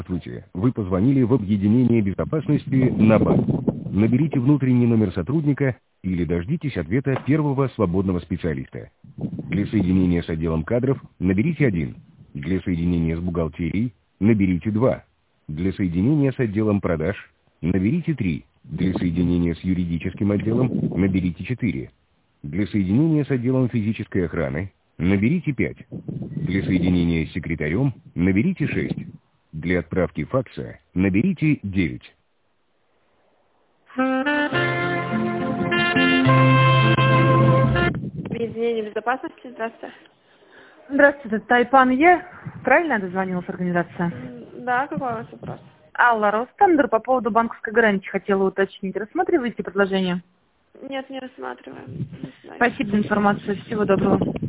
Здравствуйте. Вы позвонили в объединение безопасности НАБА. Наберите внутренний номер сотрудника или дождитесь ответа первого свободного специалиста. Для соединения с отделом кадров наберите 1. Для соединения с бухгалтерией наберите 2. Для соединения с отделом продаж наберите 3. Для соединения с юридическим отделом наберите 4. Для соединения с отделом физической охраны наберите 5. Для соединения с секретарем наберите 6. Для отправки факса наберите 9. Объединение безопасности, здравствуйте. Здравствуйте, это Тайпан Е. Правильно я дозвонилась, организация? Да, какой у вас вопрос? Алла, Ростендер, по поводу банковской гарантии хотела уточнить. Рассматриваете предложение? Нет, не рассматриваем. Спасибо за информацию. Всего доброго.